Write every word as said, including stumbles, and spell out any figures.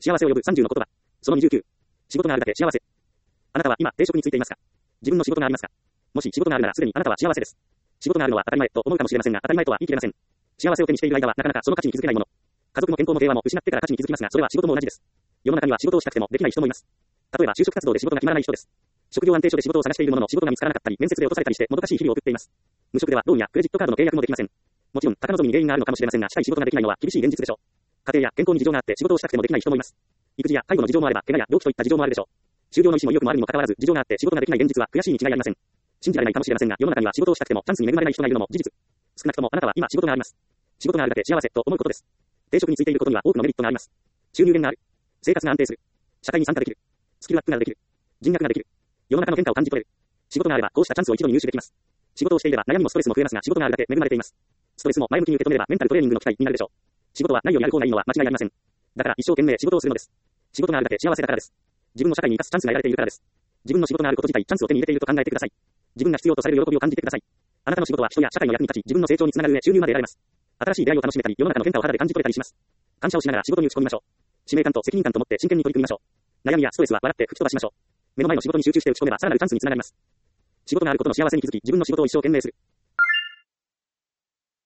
幸せを呼ぶさんじゅうの言葉。そのにじゅうきゅう。仕事があるだけ幸せ。あなたは今、定職についていますか？自分の仕事がありますか？もし仕事があるならすでにあなたは幸せです。仕事があるのは当たり前と思うかもしれませんが、当たり前とは言い切れません。幸せを手にしている間はなかなかその価値に気づけないもの。家族も健康も平和も失ってから価値に気づきますが、それは仕事も同じです。世の中には仕事をしたくてもできない人もいます。例えば就職活動で仕事が決まらない人です。職業安定所で仕事を探しているものの仕事が見つからなかったり、面接で落とされたりしてもどかしい日々を送っています。無職ではローンやクレジットカードの契約もできません。もちろん高望みに原因があるのかもしれませんが、したい仕事ができないのは厳しい現実でしょう。家庭や健康に事情があって仕事をしたくてもできない人もいます。育児や介護の事情もあれば、怪我や病気といった事情もあるでしょう。就業の意思も意欲もあるにもかかわらず、事情があって仕事ができない現実は悔しいに違いありません。信じられないかもしれませんが、世の中には仕事をしたくてもチャンスに恵まれない人がいるのも事実。少なくともあなたは今仕事があります。仕事があるだけ幸せと思うことです。定職についていることには多くのメリットがあります。収入源がある。生活が安定する。社会に参加できる。スキルアップができる。人脈ができる。世の中の変化を感じ取れる。仕事があればこうしたチャンスを一度に入手できます。仕事をしていれば悩みもストレスも増えますが、仕事があるだけ恵まれています。ストレスも前向きに受け止めればメンタルトレーニングの機会になるでしょう。仕事はないよりある方がいいのは間違いありません。だから一生懸命仕事をするのです。仕事があるだけ幸せだからです。自分の社会に生かすチャンスが得られているからです。自分の仕事があること自体チャンスを手に入れていると考えてください。自分が必要とされる喜びを感じてください。あなたの仕事は人や社会の役に立ち、自分の成長につながる上、収入まで得られます。新しい出会いを楽しめたり、世の中の変化を肌で感じ取れたりします。感謝をしながら仕事に打ち込みましょう。使命感と責任感と持って真剣に取り組みましょう。悩みやストレスは笑って吹き飛ばしましょう。目の前の仕事に集中して打ち込めばさらなるチャンスにつながります。仕事があることの幸せに気づき、自分の仕事を一生懸命する。